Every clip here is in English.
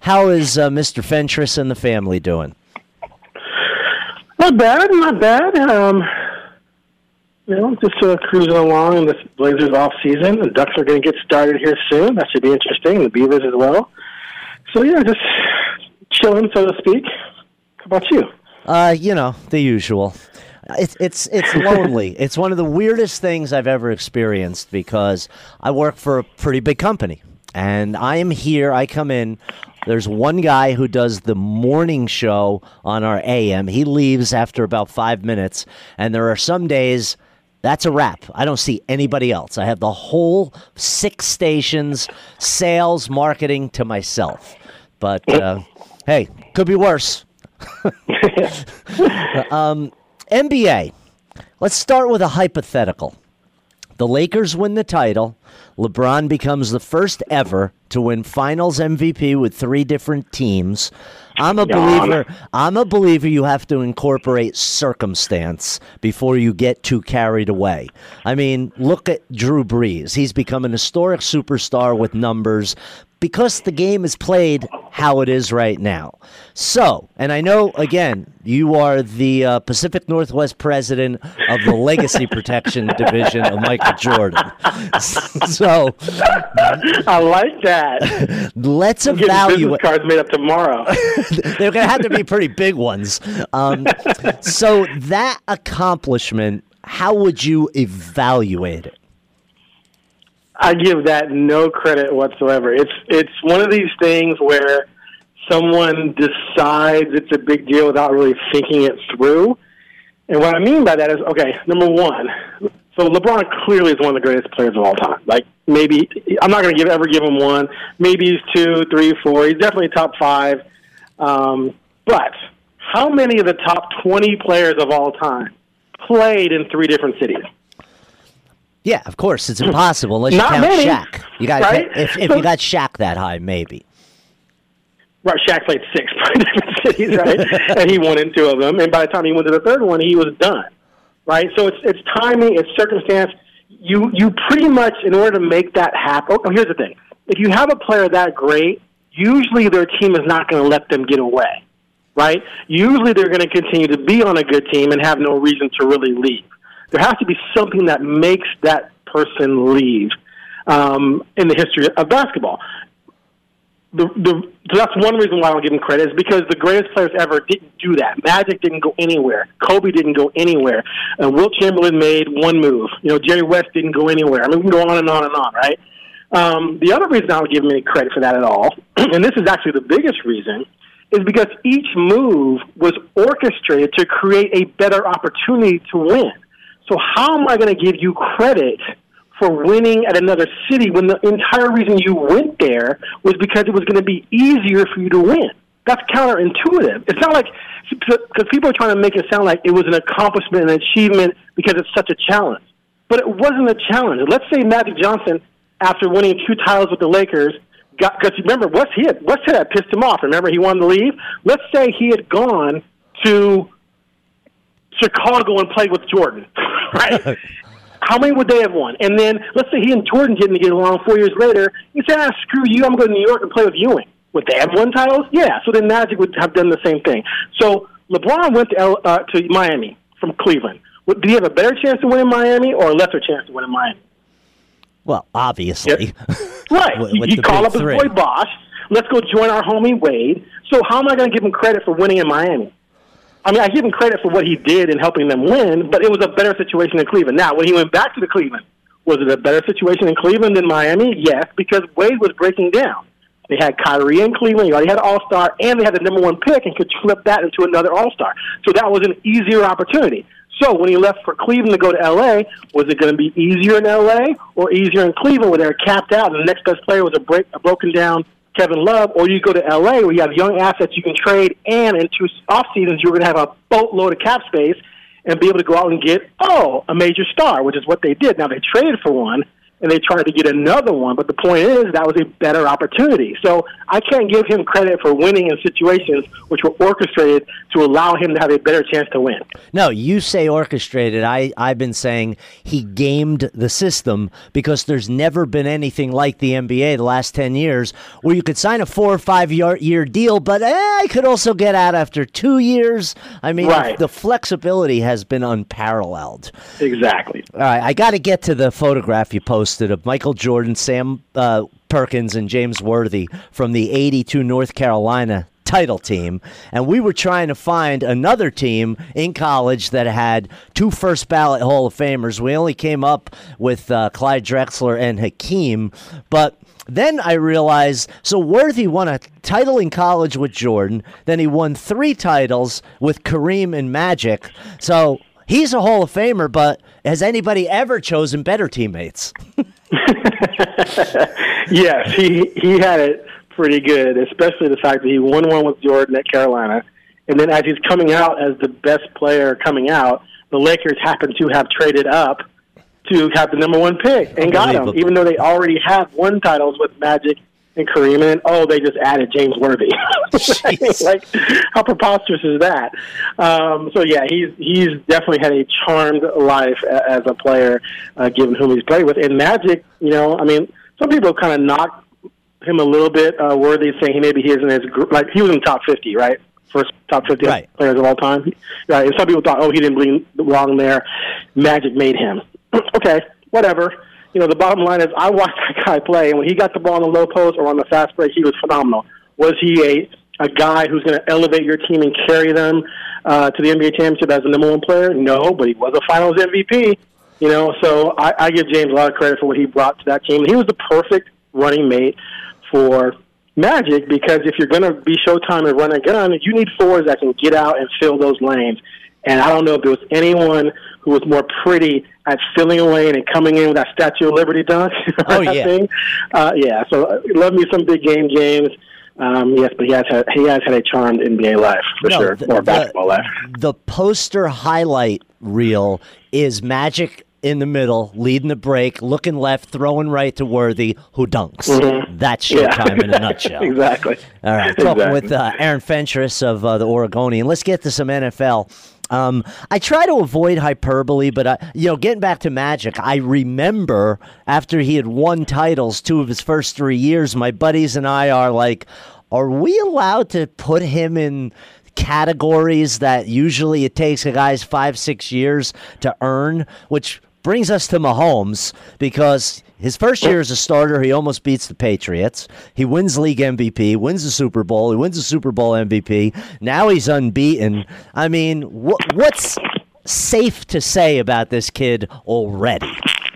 How is Mr. Fentress and the family doing? Not bad, not bad. Just cruising along in this Blazers off season. The Ducks are going to get started here soon. That should be interesting. The Beavers as well. So yeah, just chilling, so to speak. How about you? The usual. It's lonely. It's one of the weirdest things I've ever experienced because I work for a pretty big company, and I am here. I come in. There's one guy who does the morning show on our AM. He leaves after about 5 minutes, and there are some days that's a wrap. I don't see anybody else. I have the whole 6 stations, sales, marketing to myself. But, hey, could be worse. NBA. Let's start with a hypothetical. The Lakers win the title. LeBron becomes the first ever to win Finals MVP with 3 different teams. I'm a believer you have to incorporate circumstance before you get too carried away. I mean, look at Drew Brees. He's become an historic superstar with numbers because the game is played how it is right now. So, and I know, again, you are the Pacific Northwest president of the Legacy Protection Division of Michael Jordan. So, I like that. Let's evaluate. Business cards made up tomorrow. They're going to have to be pretty big ones. So that accomplishment, how would you evaluate it? I give that no credit whatsoever. It's one of these things where someone decides it's a big deal without really thinking it through. And what I mean by that is, okay, number one, so LeBron clearly is one of the greatest players of all time. Like, maybe, I'm not going to ever give him 1. Maybe he's 2, 3, 4. He's definitely top 5. But how many of the top 20 players of all time played in 3 different cities? Yeah, of course, it's impossible unless you count Shaq. You got right? If you got Shaq that high, maybe. Right, Shaq played 6 different cities, right? And he won in 2 of them. And by the time he went to the 3rd one, he was done. Right? So it's timing, it's circumstance. You pretty much, in order to make that happen. Oh, here's the thing: if you have a player that great, usually their team is not going to let them get away. Right? Usually they're going to continue to be on a good team and have no reason to really leave. There has to be something that makes that person leave in the history of basketball. So that's one reason why I don't give him credit, is because the greatest players ever didn't do that. Magic didn't go anywhere. Kobe didn't go anywhere. Wilt Chamberlain made 1 move. Jerry West didn't go anywhere. I mean, we can go on and on and on, right? The other reason I don't give him any credit for that at all, and this is actually the biggest reason, is because each move was orchestrated to create a better opportunity to win. So how am I going to give you credit for winning at another city when the entire reason you went there was because it was going to be easier for you to win? That's counterintuitive. It's not like, because people are trying to make it sound like it was an accomplishment, an achievement, because it's such a challenge. But it wasn't a challenge. Let's say Magic Johnson, after winning 2 titles with the Lakers, because remember, West Hit pissed him off. Remember, he wanted to leave? Let's say he had gone to Chicago and played with Jordan, right? How many would they have won? And then let's say he and Jordan didn't get along 4 years later. He said, screw you, I'm going to New York and play with Ewing. Would they have won titles? Yeah, so then Magic would have done the same thing. So LeBron went to Miami from Cleveland. Did he have a better chance to win in Miami or a lesser chance to win in Miami? Well, obviously. Yep. Right. He called up his boy Bosh. Let's go join our homie Wade. So how am I going to give him credit for winning in Miami? I mean, I give him credit for what he did in helping them win, but it was a better situation in Cleveland. Now, when he went back to the Cleveland, was it a better situation in Cleveland than Miami? Yes, because Wade was breaking down. They had Kyrie in Cleveland. You already had an All-Star, and they had the number 1 pick and could flip that into another All-Star. So that was an easier opportunity. So when he left for Cleveland to go to L.A., was it going to be easier in L.A. or easier in Cleveland where they were capped out and the next best player was a broken-down Kevin Love, or you go to L.A. where you have young assets you can trade, and in 2 off seasons you're going to have a boatload of cap space and be able to go out and get, a major star, which is what they did. Now, they traded for one, and they tried to get another one. But the point is that was a better opportunity. So I can't give him credit for winning in situations which were orchestrated to allow him to have a better chance to win. No, you say orchestrated. I've been saying he gamed the system because there's never been anything like the NBA the last 10 years where you could sign a 4 or 5 year deal, but I could also get out after 2 years. I mean, right. The flexibility has been unparalleled. Exactly. All right, I got to get to the photograph you posted of Michael Jordan, Sam Perkins, and James Worthy from the '82 North Carolina title team, and we were trying to find another team in college that had 2 first-ballot Hall of Famers. We only came up with Clyde Drexler and Hakeem, but then I realized, so Worthy won a title in college with Jordan, then he won 3 titles with Kareem and Magic, so he's a Hall of Famer, but has anybody ever chosen better teammates? Yes, he had it pretty good, especially the fact that he won one with Jordan at Carolina. And then as he's coming out as the best player coming out, the Lakers happen to have traded up to have the number 1 pick and got him, even though they already have won titles with Magic and Kareem. And they just added James Worthy. Like, how preposterous is that? So yeah, he's definitely had a charmed life as a player, given whom he's played with. And Magic, I mean, some people kind of knock him a little bit. Worthy saying maybe he isn't as like he was in the top 50, right? First top 50 right. players of all time. Right. And some people thought, he didn't belong there. Magic made him. Okay, whatever. The bottom line is I watched that guy play, and when he got the ball on the low post or on the fast break, he was phenomenal. Was he a guy who's going to elevate your team and carry them to the NBA championship as the number 1 player? No, but he was a Finals MVP. So I give James a lot of credit for what he brought to that team. He was the perfect running mate for Magic, because if you're going to be Showtime and run a gun, you need forwards that can get out and fill those lanes. And I don't know if there was anyone who was more pretty at filling a lane and coming in with that Statue of Liberty dunk. Oh, yeah. Thing. So love me some big game James. Yes, but he has had a charmed NBA life, for sure, or basketball life. The poster highlight reel is Magic in the middle, leading the break, looking left, throwing right to Worthy, who dunks. Mm-hmm. That's Showtime in a nutshell. Exactly. All right, talking with Aaron Fentress of the Oregonian. Let's get to some NFL. I try to avoid hyperbole, but getting back to Magic, I remember after he had won titles 2 of his first 3 years, my buddies and I are like, are we allowed to put him in categories that usually it takes a guy's 5-6 years to earn, which brings us to Mahomes, because his first year as a starter, he almost beats the Patriots. He wins league MVP, wins the Super Bowl. He wins the Super Bowl MVP. Now he's unbeaten. I mean, what's safe to say about this kid already?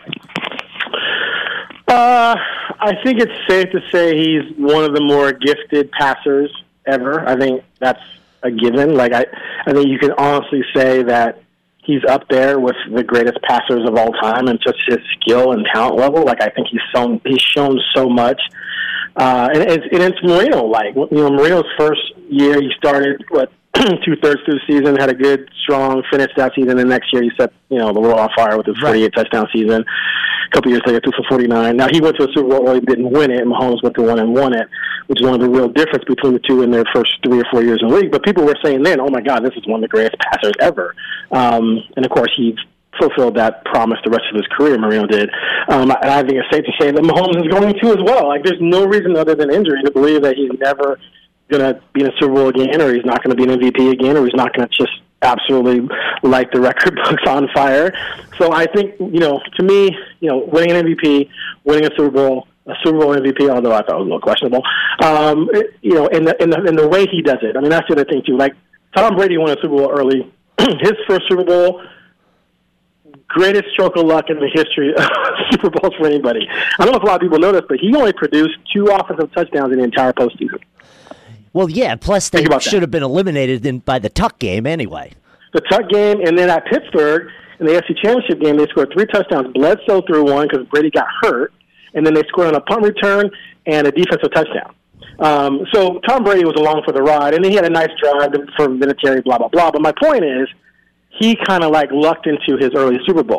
I think it's safe to say he's one of the more gifted passers ever. I think that's a given. Like I think you can honestly say that he's up there with the greatest passers of all time, and just his skill and talent level. Like I think he's shown so much, and it's Marino. Like Marino's first year, he started 2/3 through the season, had a good, strong finish that season, and next year he set the world on fire with his 48 touchdown season. A couple years later, threw for 49. Now he went to a Super Bowl where he didn't win it, and Mahomes went to one and won it, which is one of the real difference between the two in their first 3 or 4 years in the league. But people were saying then, "Oh my God, this is one of the greatest passers ever," and of course he fulfilled that promise the rest of his career. Marino did, and I think it's safe to say that Mahomes is going to as well. Like there's no reason other than injury to believe that he's never going to be in a Super Bowl again, or he's not going to be an MVP again, or he's not going to just absolutely light the record books on fire. So I think, to me, winning an MVP, winning a Super Bowl MVP, although I thought it was a little questionable, in the way he does it. I mean, that's the other thing too. Like Tom Brady won a Super Bowl early. His first Super Bowl, greatest stroke of luck in the history of Super Bowls for anybody. I don't know if a lot of people know this, but he only produced 2 offensive touchdowns in the entire postseason. Well, yeah, plus they should have been eliminated by the Tuck game anyway. The Tuck game, and then at Pittsburgh, in the AFC Championship game, they scored 3 touchdowns. Bledsoe threw one because Brady got hurt, and then they scored on a punt return and a defensive touchdown. So Tom Brady was along for the ride, and then he had a nice drive for Vinatieri, blah, blah, blah. But my point is, he kind of lucked into his early Super Bowl.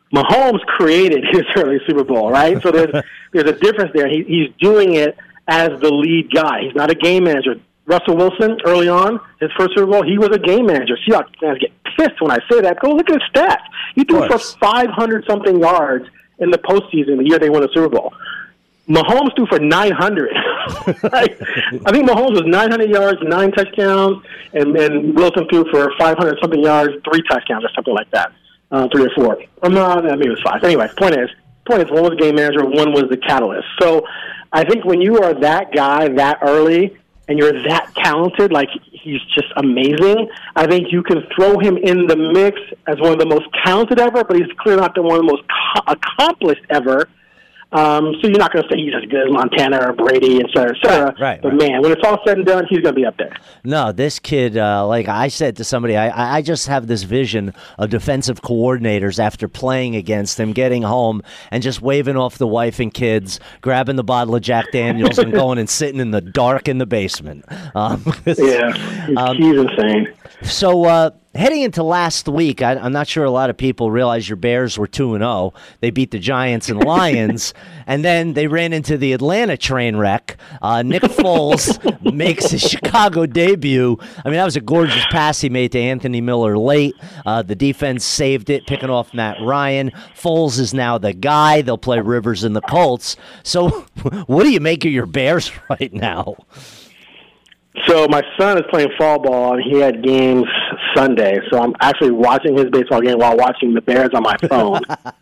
Mahomes created his early Super Bowl, right? So there's a difference there. He's doing it as the lead guy. He's not a game manager. Russell Wilson, early on, his first Super Bowl, he was a game manager. Seahawks fans get pissed when I say that. Go look at his stats. He threw for 500-something yards in the postseason the year they won the Super Bowl. Mahomes threw for 900. Right? I think Mahomes was 900 yards, 9 touchdowns, and Wilson threw for 500-something yards, 3 touchdowns or something like that, 3 or 4. Maybe it was 5. Anyway, point is, one was a game manager, one was the catalyst. So I think when you are that guy that early and you're that talented, like he's just amazing, I think you can throw him in the mix as one of the most talented ever, but he's clearly not the one of the most accomplished ever. So you're not going to say he's as good as Montana or Brady, et cetera, et cetera. Right. Man, when it's all said and done, he's going to be up there. No, this kid, like I said to somebody, I just have this vision of defensive coordinators after playing against him, getting home and just waving off the wife and kids, grabbing the bottle of Jack Daniels and going and sitting in the dark in the basement. He's insane. So, heading into last week, I'm not sure a lot of people realize your Bears were 2-0. They beat the Giants and Lions, and then they ran into the Atlanta train wreck. Nick Foles makes his Chicago debut. I mean, that was a gorgeous pass he made to Anthony Miller late. The defense saved it, picking off Matt Ryan. Foles is now the guy. They'll play Rivers and the Colts. So what do you make of your Bears right now? So my son is playing fall ball, and he had games Sunday. So I'm actually watching his baseball game while watching the Bears on my phone.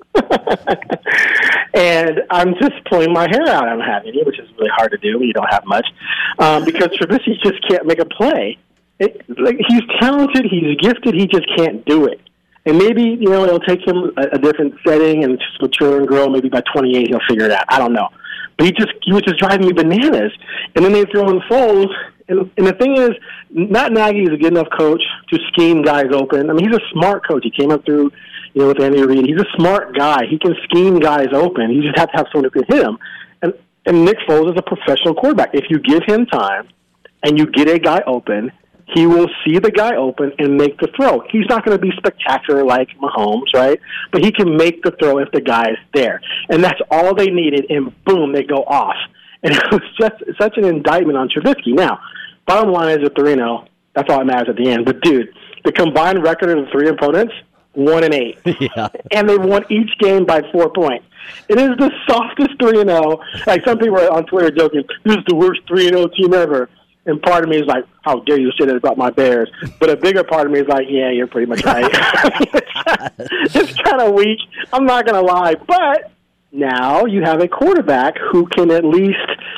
And I'm just pulling my hair out. I'm having it, which is really hard to do when you don't have much, because Trubisky just can't make a play. He's talented, he's gifted, he just can't do it. And maybe, it'll take him a different setting and just mature and grow. Maybe by 28 he'll figure it out. I don't know. But he was just driving me bananas. And then they throw in Foles. And the thing is, Matt Nagy is a good enough coach to scheme guys open. I mean, he's a smart coach. He came up through, with Andy Reid. He's a smart guy. He can scheme guys open. You just have to have someone who can hit him. And Nick Foles is a professional quarterback. If you give him time and you get a guy open, he will see the guy open and make the throw. He's not going to be spectacular like Mahomes, right? But he can make the throw if the guy is there. And that's all they needed, and boom, they go off. And it was just such an indictment on Trubisky. Now, bottom line is at 3-0. That's all that matters at the end. But, dude, the combined record of the three opponents, 1-8. Yeah. And they won each game by 4 points. It is the softest 3-0. Like, some people are on Twitter joking, this is the worst 3-0 team ever. And part of me is like, how dare you say that about my Bears? But a bigger part of me is like, yeah, you're pretty much right. It's kind of weak. I'm not going to lie. But now you have a quarterback who can at least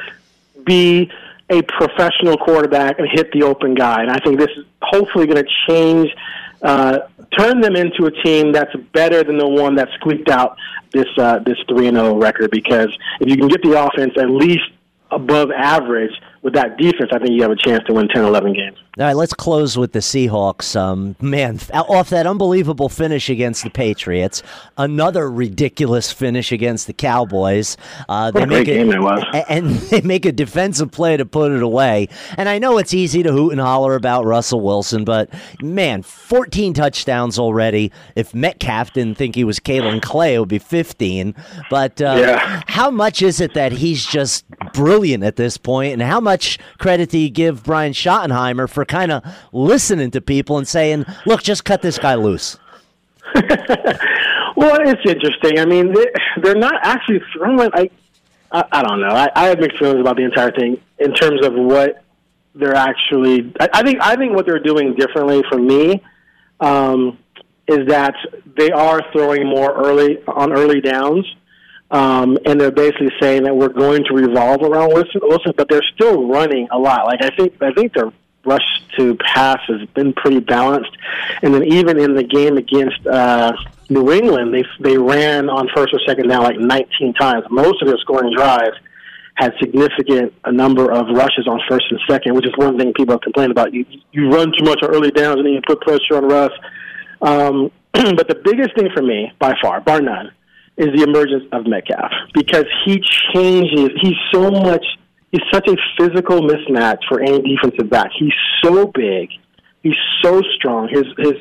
be a professional quarterback and hit the open guy. And I think this is hopefully going to change, turn them into a team that's better than the one that squeaked out this 3-0 record. Because if you can get the offense at least above average with that defense, I think you have a chance to win 10, 11 games. All right, let's close with the Seahawks. Man, off that unbelievable finish against the Patriots, another ridiculous finish against the Cowboys. What a great game that was. And they make a defensive play to put it away. And I know it's easy to hoot and holler about Russell Wilson, but, man, 14 touchdowns already. If Metcalf didn't think he was Kalen Clay, it would be 15. But how much is it that he's just brilliant at this point, and how much credit do you give Brian Schottenheimer for kind of listening to people and saying, look, just cut this guy loose? Well, it's interesting. I mean, they're not actually throwing. I don't know. I have mixed feelings about the entire thing in terms of what they're actually. I think what they're doing differently for me is that they are throwing more early downs. And they're basically saying that we're going to revolve around Wilson, but they're still running a lot. Like I think their rush to pass has been pretty balanced. And then even in the game against New England, they ran on first or second down like 19 times. Most of their scoring drives had significant a number of rushes on first and second, which is one thing people have complained about. You run too much on early downs and then you put pressure on Russ. But the biggest thing for me, by far, bar none, is the emergence of Metcalf, because he changes. He's such a physical mismatch for any defensive back. He's so big. He's so strong. His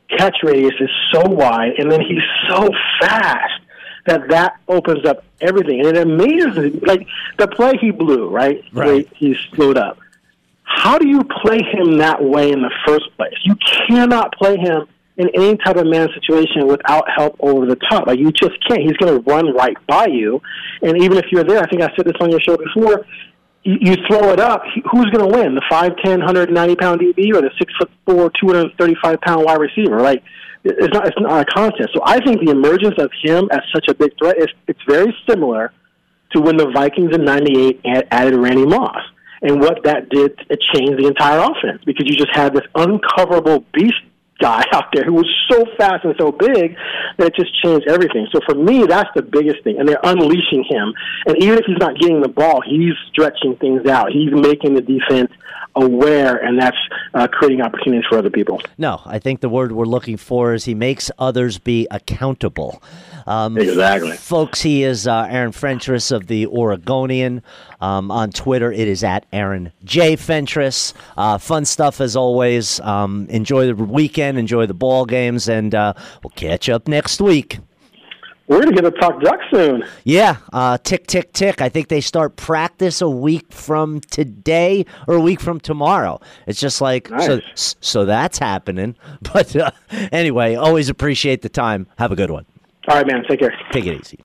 catch radius is so wide, and then he's so fast that opens up everything. And it amazes me, like the play he blew, right? He slowed up. How do you play him that way in the first place? You cannot play him in any type of man situation without help over the top. Like, you just can't. He's going to run right by you. And even if you're there, I think I said this on your show before, you throw it up, who's going to win? The 5'10", 190-pound DB or the 6'4", 235-pound wide receiver? Like, it's not a contest. So I think the emergence of him as such a big threat, it's very similar to when the Vikings in '98 added Randy Moss. And what that did, it changed the entire offense because you just had this uncoverable beast guy out there who was so fast and so big that it just changed everything. So for me, that's the biggest thing. And they're unleashing him. And even if he's not getting the ball, he's stretching things out. He's making the defense aware, and that's creating opportunities for other people. No, I think the word we're looking for is he makes others be accountable. Exactly. Folks, he is Aaron Fentress of the Oregonian. On Twitter, it is at Aaron J. Fentress. Fun stuff as always. Enjoy the weekend, enjoy the ball games, and we'll catch up next week. We're going to get to talk Ducks soon. Yeah, tick, tick, tick. I think they start practice a week from today or a week from tomorrow. It's just like, nice. So that's happening. But anyway, always appreciate the time. Have a good one. All right, man. Take care. Take it easy.